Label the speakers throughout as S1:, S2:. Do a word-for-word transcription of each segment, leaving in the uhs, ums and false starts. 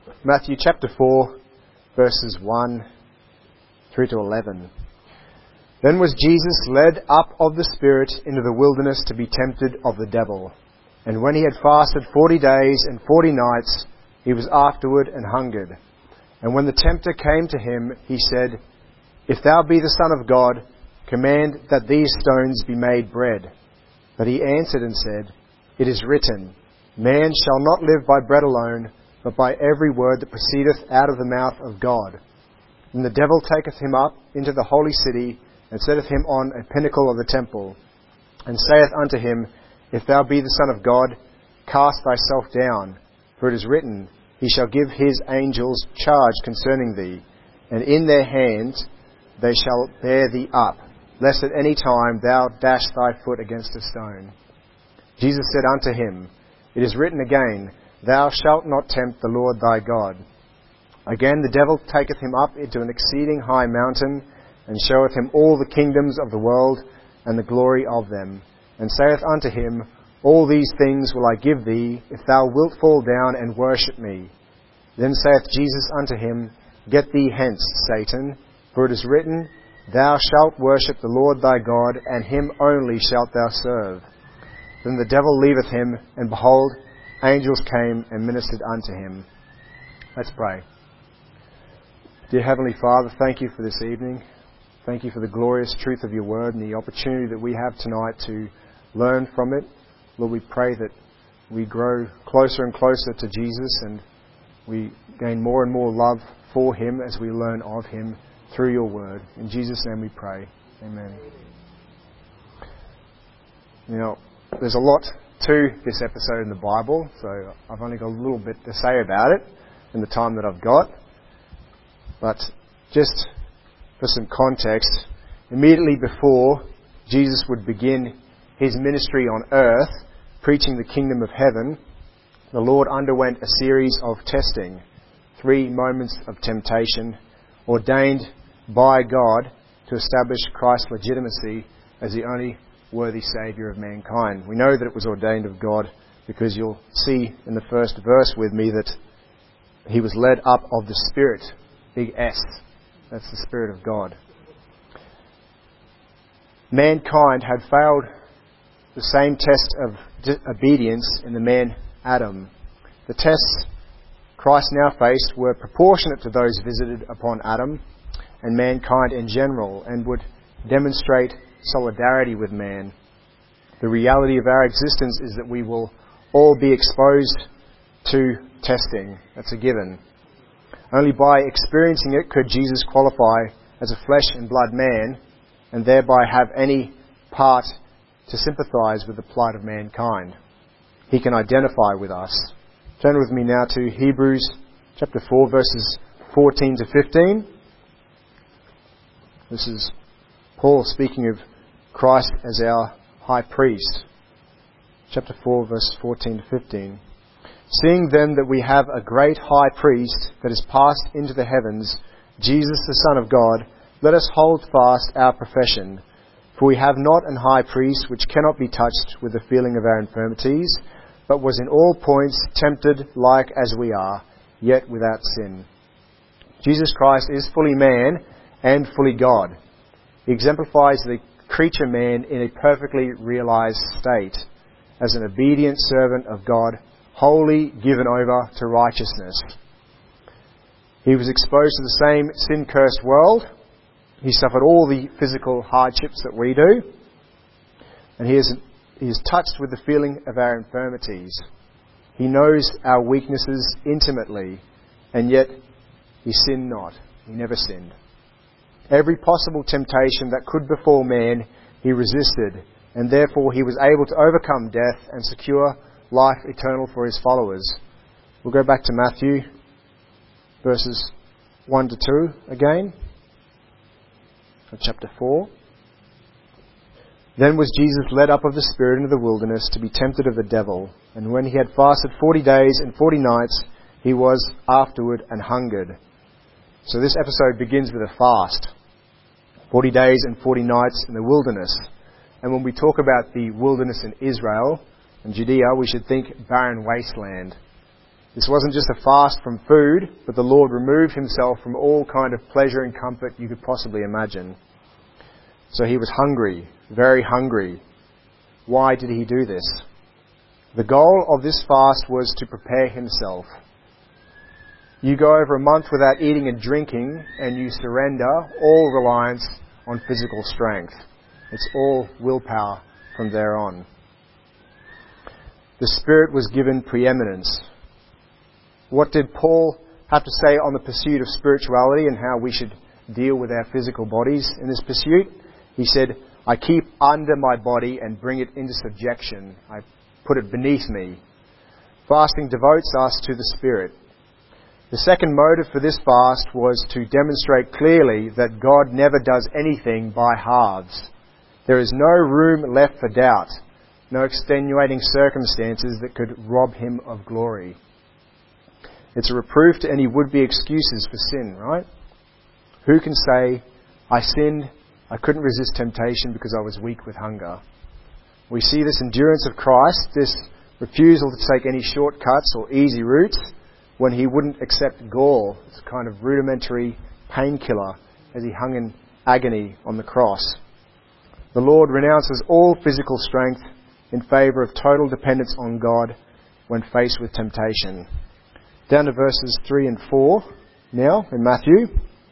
S1: Matthew chapter four, verses one through to eleven. Then was Jesus led up of the Spirit into the wilderness to be tempted of the devil. And when he had fasted forty days and forty nights, he was afterward and hungered. And when the tempter came to him, he said, If thou be the Son of God, command that these stones be made bread. But he answered and said, It is written, Man shall not live by bread alone, but by every word that proceedeth out of the mouth of God. And the devil taketh him up into the holy city, and setteth him on a pinnacle of the temple, and saith unto him, If thou be the Son of God, cast thyself down, for it is written, He shall give his angels charge concerning thee, and in their hands they shall bear thee up, lest at any time thou dash thy foot against a stone. Jesus said unto him, It is written again, Thou shalt not tempt the Lord thy God. Again the devil taketh him up into an exceeding high mountain, and showeth him all the kingdoms of the world, and the glory of them, and saith unto him, All these things will I give thee, if thou wilt fall down and worship me. Then saith Jesus unto him, Get thee hence, Satan, for it is written, Thou shalt worship the Lord thy God, and him only shalt thou serve. Then the devil leaveth him, and behold, angels came and ministered unto him. Let's pray. Dear Heavenly Father, thank you for this evening. Thank you for the glorious truth of your word and the opportunity that we have tonight to learn from it. Lord, we pray that we grow closer and closer to Jesus, and we gain more and more love for him as we learn of him through your word. In Jesus' name we pray. Amen. You know, there's a lot to this episode in the Bible, so I've only got a little bit to say about it in the time that I've got. But just for some context, immediately before Jesus would begin his ministry on earth, preaching the kingdom of heaven, the Lord underwent a series of testing, three moments of temptation, ordained by God to establish Christ's legitimacy as the only worthy Saviour of mankind. We know that it was ordained of God because you'll see in the first verse with me that he was led up of the Spirit, big S. That's the Spirit of God. Mankind had failed the same test of obedience in the man Adam. The tests Christ now faced were proportionate to those visited upon Adam and mankind in general, and would demonstrate solidarity with man. The reality of our existence is that we will all be exposed to testing. That's a given. Only by experiencing it could Jesus qualify as a flesh and blood man, and thereby have any part to sympathise with the plight of mankind. He can identify with us. Turn with me now to Hebrews chapter four, verses fourteen to fifteen. This is Paul speaking of Christ as our high priest. Chapter four, verse fourteen to fifteen. Seeing then that we have a great high priest that is passed into the heavens, Jesus the Son of God, let us hold fast our profession. For we have not an high priest which cannot be touched with the feeling of our infirmities, but was in all points tempted like as we are, yet without sin. Jesus Christ is fully man and fully God. He exemplifies the creature man in a perfectly realized state, as an obedient servant of God, wholly given over to righteousness. He was exposed to the same sin-cursed world. He suffered all the physical hardships that we do. And he is, he is touched with the feeling of our infirmities. He knows our weaknesses intimately, and yet he sinned not. He never sinned. Every possible temptation that could befall man, he resisted, and therefore he was able to overcome death and secure life eternal for his followers. We'll go back to Matthew, verses one to two again, of chapter four. Then was Jesus led up of the Spirit into the wilderness to be tempted of the devil. And when he had fasted forty days and forty nights, he was afterward and hungered. So this episode begins with a fast. Forty days and forty nights in the wilderness. And when we talk about the wilderness in Israel and Judea, we should think barren wasteland. This wasn't just a fast from food, but the Lord removed himself from all kind of pleasure and comfort you could possibly imagine. So he was hungry, very hungry. Why did he do this? The goal of this fast was to prepare himself. You go over a month without eating and drinking, and you surrender all reliance on physical strength. It's all willpower from there on. The Spirit was given preeminence. What did Paul have to say on the pursuit of spirituality and how we should deal with our physical bodies in this pursuit? He said, I keep under my body and bring it into subjection. I put it beneath me. Fasting devotes us to the Spirit. The second motive for this fast was to demonstrate clearly that God never does anything by halves. There is no room left for doubt, no extenuating circumstances that could rob him of glory. It's a reproof to any would-be excuses for sin, right? Who can say, I sinned, I couldn't resist temptation because I was weak with hunger? We see this endurance of Christ, this refusal to take any shortcuts or easy routes, when he wouldn't accept gall, it's a kind of rudimentary painkiller, as he hung in agony on the cross. The Lord renounces all physical strength in favour of total dependence on God when faced with temptation. Down to verses three and four now in Matthew.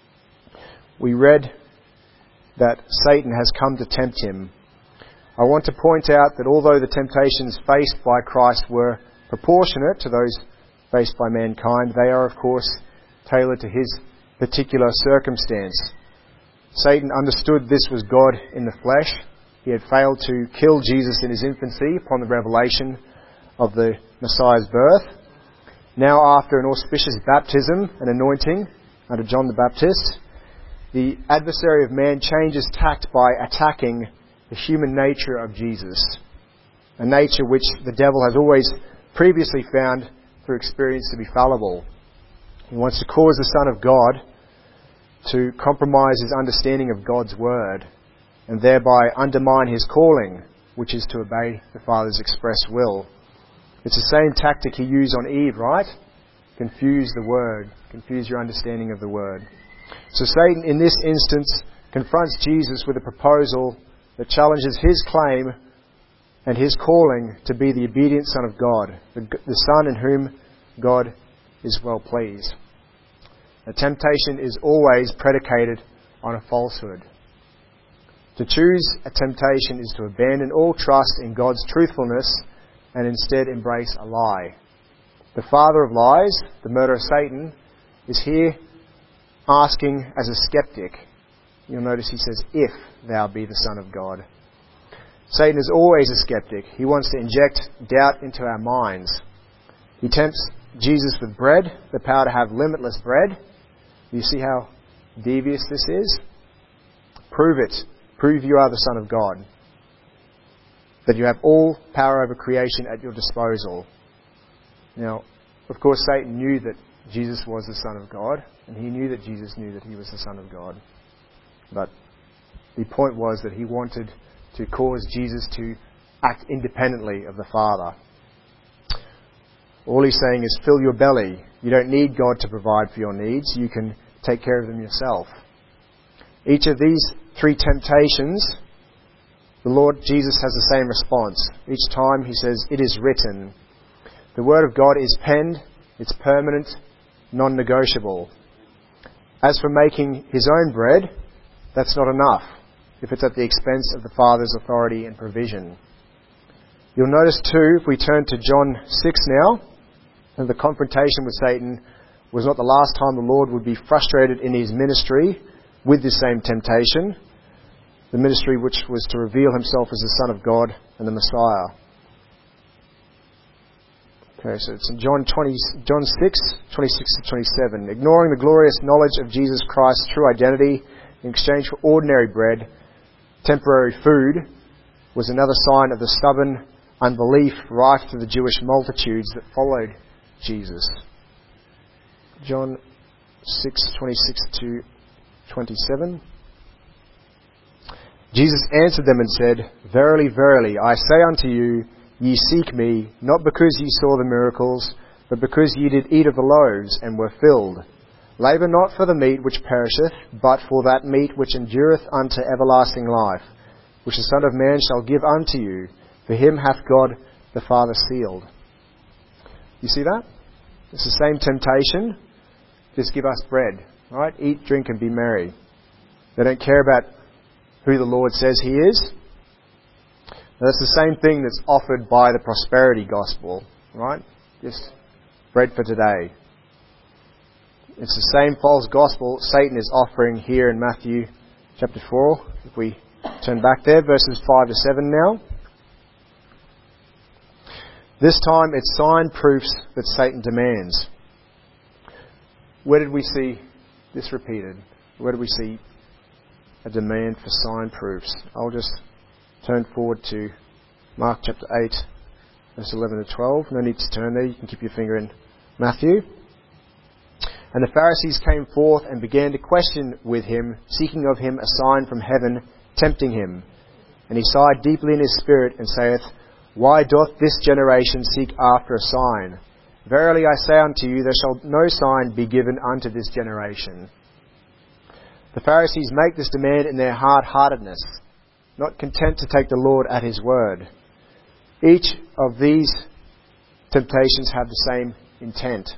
S1: We read that Satan has come to tempt him. I want to point out that although the temptations faced by Christ were proportionate to those faced by mankind, they are of course tailored to his particular circumstance. Satan understood this was God in the flesh. He had failed to kill Jesus in his infancy upon the revelation of the Messiah's birth. Now, after an auspicious baptism and anointing under John the Baptist, the adversary of man changes tact by attacking the human nature of Jesus, a nature which the devil has always previously found through experience to be fallible. He wants to cause the Son of God to compromise his understanding of God's Word and thereby undermine his calling, which is to obey the Father's express will. It's the same tactic he used on Eve, right? Confuse the Word, confuse your understanding of the Word. So Satan, in this instance, confronts Jesus with a proposal that challenges his claim and his calling to be the obedient Son of God, the, the Son in whom God is well pleased. A temptation is always predicated on a falsehood. To choose a temptation is to abandon all trust in God's truthfulness and instead embrace a lie. The father of lies, the murderer Satan, is here asking as a skeptic. You'll notice he says, if thou be the Son of God. Satan is always a skeptic. He wants to inject doubt into our minds. He tempts Jesus with bread, the power to have limitless bread. Do you see how devious this is? Prove it. Prove you are the Son of God. That you have all power over creation at your disposal. Now, of course, Satan knew that Jesus was the Son of God, and he knew that Jesus knew that he was the Son of God. But the point was that he wanted to cause Jesus to act independently of the Father. All he's saying is, fill your belly. You don't need God to provide for your needs. You can take care of them yourself. Each of these three temptations, the Lord Jesus has the same response. Each time he says, it is written. The Word of God is penned, it's permanent, non-negotiable. As for making his own bread, that's not enough if it's at the expense of the Father's authority and provision. You'll notice too, if we turn to John six now, that the confrontation with Satan was not the last time the Lord would be frustrated in his ministry with this same temptation, the ministry which was to reveal himself as the Son of God and the Messiah. Okay, so it's in John twenty, John six, twenty-six to twenty-seven. Ignoring the glorious knowledge of Jesus Christ's true identity in exchange for ordinary bread, temporary food, was another sign of the stubborn unbelief rife to the Jewish multitudes that followed Jesus. John six, twenty-six to twenty-seven. Jesus answered them and said, Verily, verily, I say unto you, ye seek me, not because ye saw the miracles, but because ye did eat of the loaves, and were filled. Labour not for the meat which perisheth, but for that meat which endureth unto everlasting life, which the Son of Man shall give unto you. For him hath God the Father sealed. You see that? It's the same temptation. Just give us bread. Right? Eat, drink, and be merry. They don't care about who the Lord says he is. Now, that's the same thing that's offered by the prosperity gospel. Right? Just bread for today. It's the same false gospel Satan is offering here in Matthew chapter four. If we turn back there, verses five to seven now. This time it's sign proofs that Satan demands. Where did we see this repeated? Where did we see a demand for sign proofs? I'll just turn forward to Mark chapter eight, verse eleven to twelve. No need to turn there. You can keep your finger in Matthew. And the Pharisees came forth and began to question with him, seeking of him a sign from heaven, tempting him. And he sighed deeply in his spirit, and saith, Why doth this generation seek after a sign? Verily I say unto you, there shall no sign be given unto this generation. The Pharisees make this demand in their hard-heartedness, not content to take the Lord at his word. Each of these temptations have the same intent.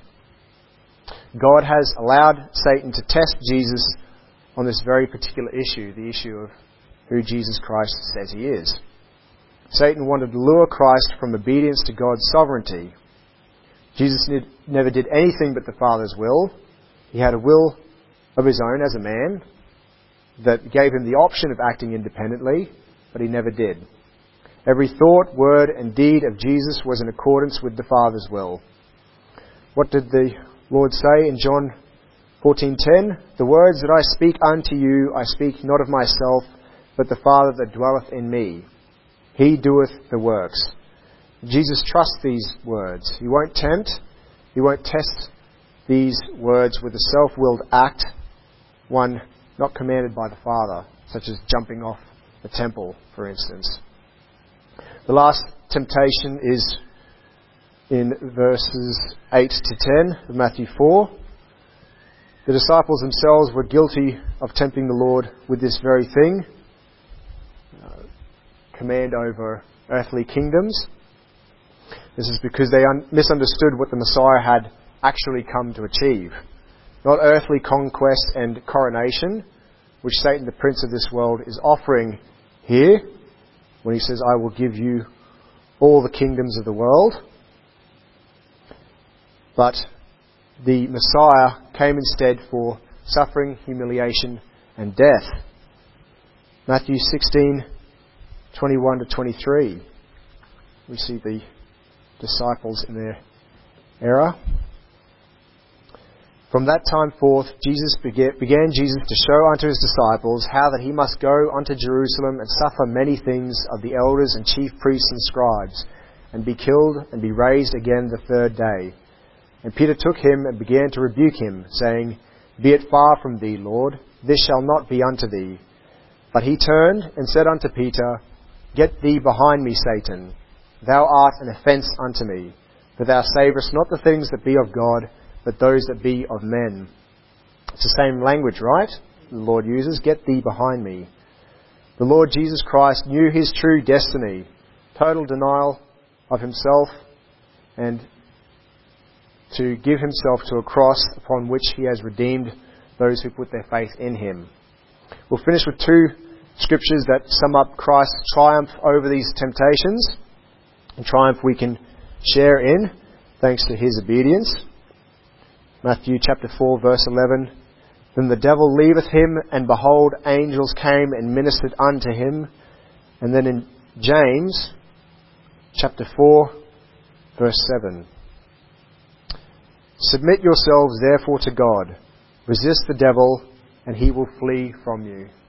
S1: God has allowed Satan to test Jesus on this very particular issue, the issue of who Jesus Christ says he is. Satan wanted to lure Christ from obedience to God's sovereignty. Jesus never did anything but the Father's will. He had a will of his own as a man that gave him the option of acting independently, but he never did. Every thought, word, and deed of Jesus was in accordance with the Father's will. What did the Lord say in John fourteen ten? The words that I speak unto you, I speak not of myself, but the Father that dwelleth in me. He doeth the works. Jesus trusts these words. He won't tempt. He won't test these words with a self-willed act, one not commanded by the Father, such as jumping off the temple, for instance. The last temptation is in verses eight to ten of Matthew four. The disciples themselves were guilty of tempting the Lord with this very thing. Uh, command over earthly kingdoms. This is because they un- misunderstood what the Messiah had actually come to achieve. Not earthly conquest and coronation, which Satan, the prince of this world, is offering here when he says, I will give you all the kingdoms of the world. But the Messiah came instead for suffering, humiliation, and death. Matthew sixteen, twenty-one to twenty-three. We see the disciples in their error. From that time forth, Jesus began, began Jesus to show unto his disciples how that he must go unto Jerusalem and suffer many things of the elders and chief priests and scribes, and be killed and be raised again the third day. And Peter took him and began to rebuke him, saying, Be it far from thee, Lord, this shall not be unto thee. But he turned and said unto Peter, Get thee behind me, Satan. Thou art an offence unto me, for thou savourest not the things that be of God, but those that be of men. It's the same language, right? The Lord uses, Get thee behind me. The Lord Jesus Christ knew his true destiny, total denial of himself, and to give himself to a cross upon which he has redeemed those who put their faith in him. We'll finish with two scriptures that sum up Christ's triumph over these temptations, a triumph we can share in thanks to his obedience. Matthew chapter four, verse eleven. Then the devil leaveth him, and behold, angels came and ministered unto him. And then in James chapter four, verse seven. Submit yourselves therefore to God. Resist the devil, and he will flee from you.